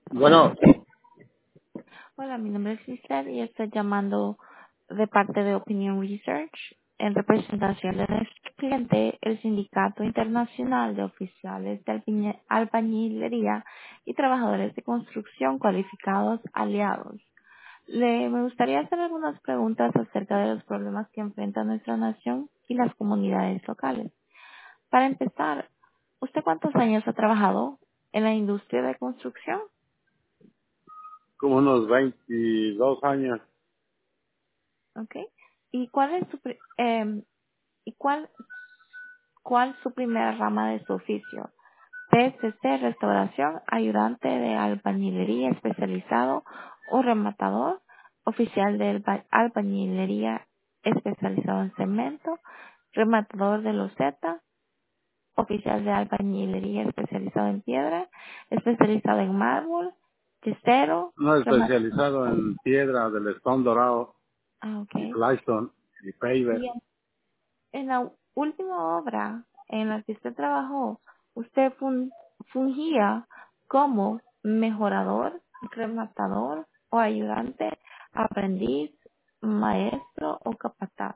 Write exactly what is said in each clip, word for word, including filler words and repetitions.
Bueno, Hola, mi nombre es Lisette y estoy llamando de parte de Opinion Research en representación de nuestro cliente, el Sindicato Internacional de Oficiales de Alpiñe- Albañilería y Trabajadores de Construcción Cualificados Aliados. Le, me gustaría hacer algunas preguntas acerca de los problemas que enfrenta nuestra nación y las comunidades locales. Para empezar, ¿usted cuántos años ha trabajado en la industria de construcción? como unos veintidós años. Okay. ¿Y cuál es su pri- em, y cuál cuál su primera rama de su oficio? P C C, restauración, ayudante de albañilería especializado o rematador, oficial de alba- albañilería especializado en cemento, rematador de loseta, oficial de albañilería especializado en piedra, especializado en mármol, tesero, No remat especializado en piedra del Stone Dorado ah, y okay. Flystone y Paver. Y en la última obra en la que usted trabajó, usted fun- fungía como mejorador, rematador o ayudante, aprendiz, maestro o capataz.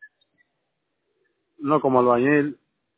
No como albañil.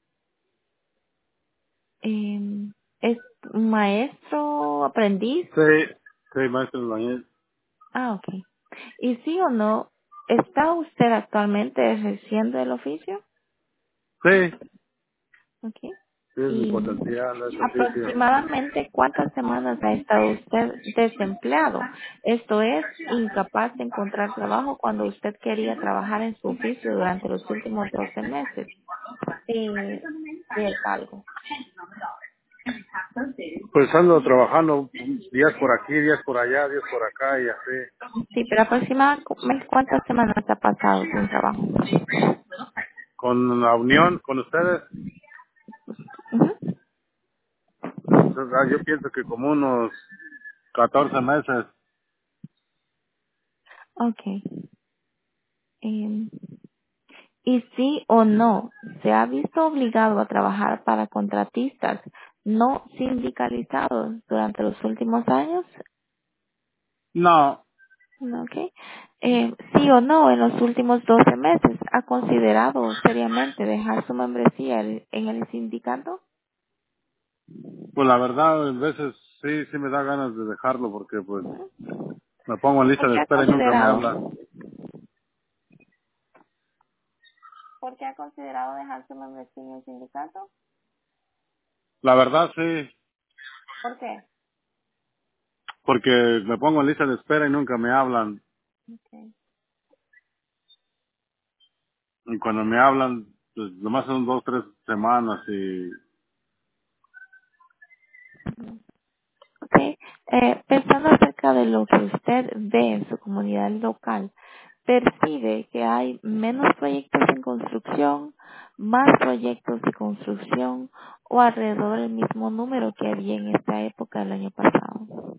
Eh, ¿Es maestro, aprendiz? Sí, sí, maestro albañil. Ah, ok. ¿Y sí o no, está usted actualmente ejerciendo el oficio? Sí, Okay. sí es mi ¿Y potencial ese oficio. aproximadamente cuántas semanas ha estado usted desempleado? Esto es, incapaz de encontrar trabajo cuando usted quería trabajar en su oficio durante los últimos doce meses de, del cargo. Pues ando trabajando días por aquí, días por allá, días por acá y así. Sí, pero aproximadamente cuántas semanas ha pasado sin trabajo. Con la unión, con ustedes, Ujú. o sea, yo pienso que como unos catorce meses. Okay. Em, Y sí o no, se ha visto obligado a trabajar para contratistas no sindicalizados durante los últimos años. No, Okay. Eh, sí o no, en los últimos doce meses, ¿ha considerado seriamente dejar su membresía en en el sindicato? pues la verdad, a veces sí, sí me da ganas de dejarlo porque pues Ujú. me pongo en lista ¿Por de qué ha espera y nunca me considerado? habla. ¿Por qué ha considerado dejar su membresía en el sindicato? La verdad sí, ¿Por qué? porque me pongo en lista de espera y nunca me hablan. Okay. Y cuando me hablan, pues nomás son dos, tres semanas y... Ok. Eh, pensando acerca de lo que usted ve en su comunidad local, ¿percibe que hay menos proyectos en construcción, más proyectos de construcción o alrededor del mismo número que había en esta época del año pasado?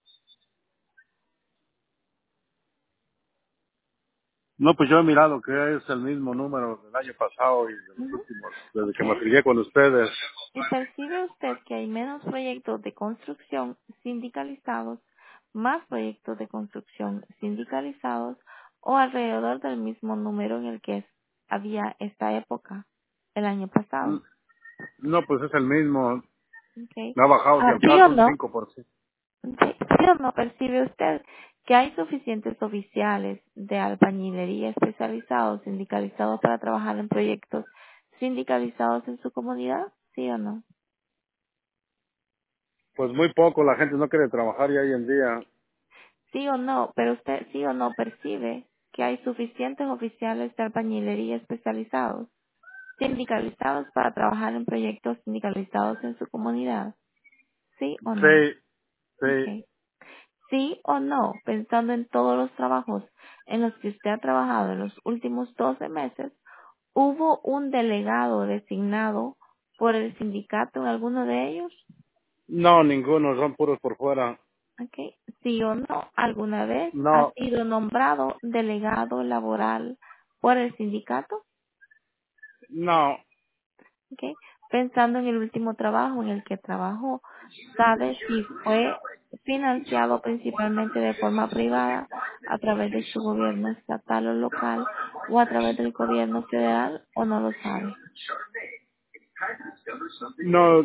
No, pues yo he mirado que es el mismo número del año pasado y de los Ujú. últimos, desde que me Ok. afilié con ustedes. ¿Y percibe usted que hay menos proyectos de construcción sindicalizados, más proyectos de construcción sindicalizados o alrededor del mismo número en el que había esta época el año Mm, pasado? No, pues es el mismo. Okay. Me ha bajado, si Ah, ¿sí o acaso, un no? cinco por ciento. Okay. ¿Sí o no percibe usted que hay suficientes oficiales de albañilería especializados, sindicalizados para trabajar en proyectos sindicalizados en su comunidad? ¿Sí o no? Pues muy poco, la gente no quiere trabajar ya hoy en día. Sí o no, pero usted sí o no percibe que hay suficientes oficiales de albañilería especializados, sindicalizados para trabajar en proyectos sindicalizados en su comunidad. ¿Sí o no? Sí, sí. Okay. Sí o no, pensando en todos los trabajos en los que usted ha trabajado en los últimos doce meses, ¿hubo un delegado designado por el sindicato en alguno de ellos? No, ninguno, son puros por fuera. Okay. Sí o no, ¿alguna vez ha No, sido nombrado delegado laboral por el sindicato? no, Okay. Pensando en el último trabajo en el que trabajó, ¿sabe si fue? financiado principalmente de forma privada a través de su gobierno estatal o local o a través del gobierno federal o no lo sabe? No,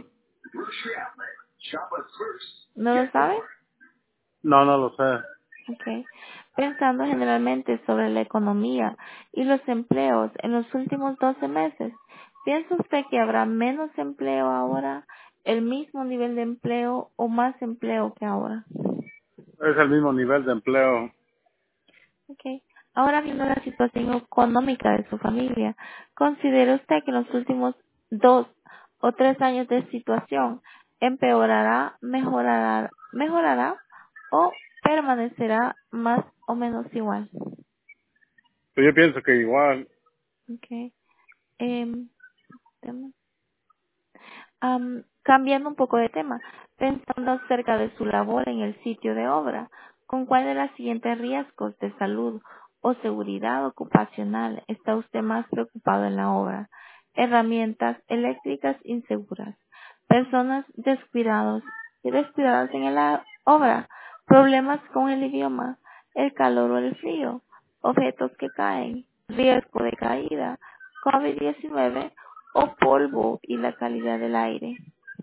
¿No lo sabe? no, no lo sé. Okay. Pensando generalmente sobre la economía y los empleos en los últimos doce meses, ¿piensa usted que habrá menos empleo ahora, el mismo nivel de empleo o más empleo que ahora? Es el mismo nivel de empleo. Okay. Ahora viendo la situación económica de su familia, ¿considera usted que en los últimos dos o tres años de situación empeorará, mejorará, mejorará o permanecerá más o menos igual? Pero yo pienso que igual. Okay. Em, tema- am, cambiando un poco de tema, pensando acerca de su labor en el sitio de obra, ¿con cuál de los siguientes riesgos de salud o seguridad ocupacional está usted más preocupado en la obra? Herramientas eléctricas inseguras, personas descuidados y descuidadas en la obra, problemas con el idioma, el calor o el frío, objetos que caen, riesgo de caída, COVID diecinueve o polvo y la calidad del aire.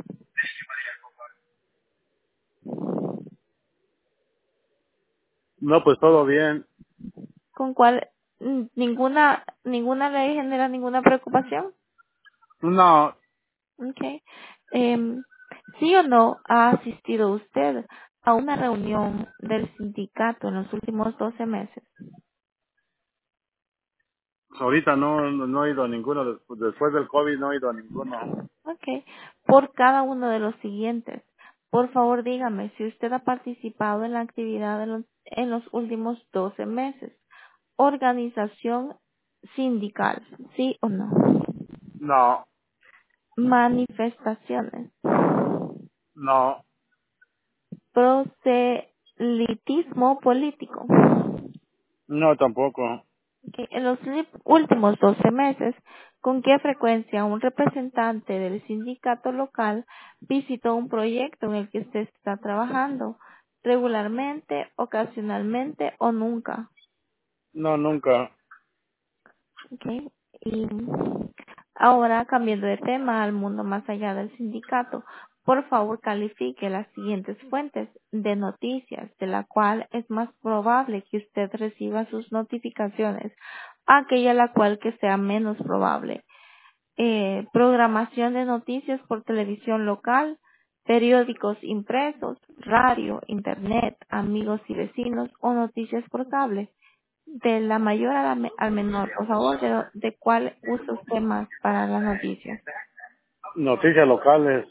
No, pues todo bien. ¿Con cuál mm, ninguna ninguna ley genera ninguna preocupación? No, Okay. Em, ¿Sí o no ha asistido usted a una reunión del sindicato en los últimos doce meses? ahorita no, no, no he ido a ninguno. Después, después del COVID no he ido a ninguno. Okay. Por cada uno de los siguientes. Por favor, dígame si usted ha participado en la actividad en los, en los últimos doce meses. Organización sindical, ¿sí o no? No, Manifestaciones. no, Proselitismo político. no tampoco. Ok, en los li- últimos doce meses, ¿con qué frecuencia un representante del sindicato local visitó un proyecto en el que usted está trabajando? ¿Regularmente, ocasionalmente o nunca? No, nunca. Okay. Y ahora, cambiando de tema al mundo más allá del sindicato, por favor califique las siguientes fuentes de noticias de la cual es más probable que usted reciba sus notificaciones, aquella la cual que sea menos probable. Eh, programación de noticias por televisión local, periódicos impresos, radio, internet, amigos y vecinos o noticias por cable. De la mayor a la me- al menor, por favor, de, de cuál usa usted más para las noticias. Noticias locales.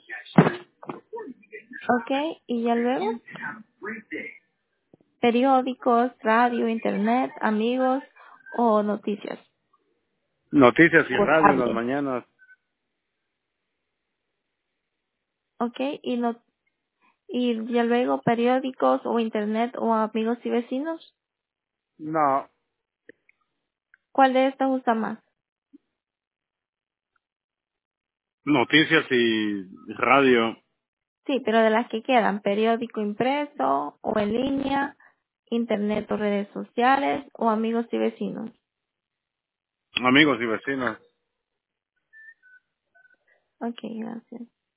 Ok, y ya luego, periódicos, radio, internet, amigos o noticias Noticias y por radio en las cable. mañanas. Ok, y, no, y ya luego, periódicos o internet o amigos y vecinos. No, ¿Cuál de estas usa más? noticias y radio. Sí, pero de las que quedan, periódico impreso o en línea, internet o redes sociales o amigos y vecinos. Amigos y vecinos. Ok, gracias.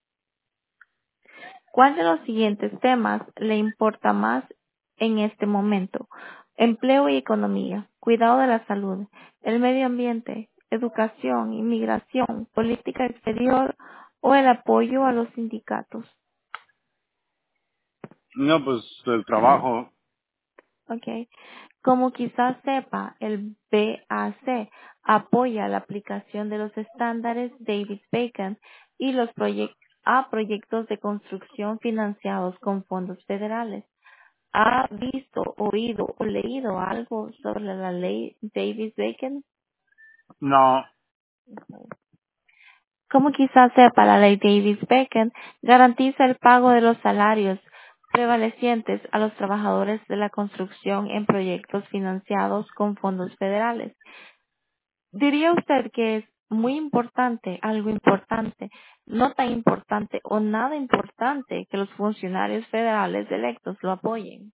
¿Cuál de los siguientes temas le importa más en este momento? Empleo y economía, cuidado de la salud, el medio ambiente, educación, inmigración, política exterior o el apoyo a los sindicatos. No, pues el trabajo. Okay. Como quizás sepa, el B A C apoya la aplicación de los estándares David Bacon y los proyectos a proyectos de construcción financiados con fondos federales. ¿Ha visto, oído o leído algo sobre la ley Davis-Bacon? No, Como quizás sepa, la ley Davis-Bacon garantiza el pago de los salarios prevalecientes a los trabajadores de la construcción en proyectos financiados con fondos federales. ¿Diría usted que es muy importante, algo importante, no tan importante o nada importante que los funcionarios federales electos lo apoyen.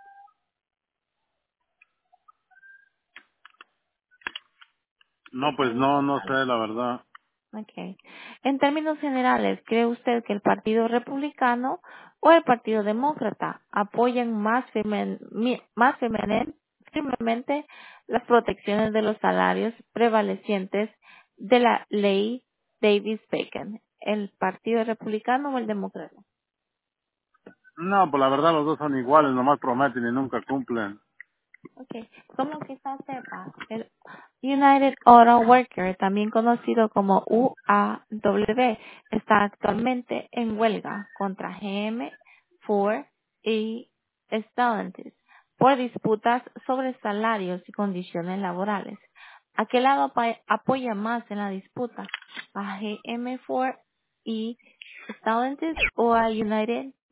No, En pues términos no, no sé, la verdad. Okay. En términos generales, ¿cree usted que el Partido Republicano o el Partido Demócrata apoyan más, firme- mi- más firmemente, firmemente las protecciones de los salarios prevalecientes de la ley Davis-Bacon? ¿El Partido Republicano o el Demócrata? No, pues la verdad los dos son iguales, nomás prometen y nunca cumplen. Okay. Como quizás sepa, el United Auto Worker, también conocido como U A W, está actualmente en huelga contra G M, Ford y Stellantis por disputas sobre salarios y condiciones laborales. ¿A qué lado apa- apoya más en la disputa? ¿A G M, Ford y Stellantis o a United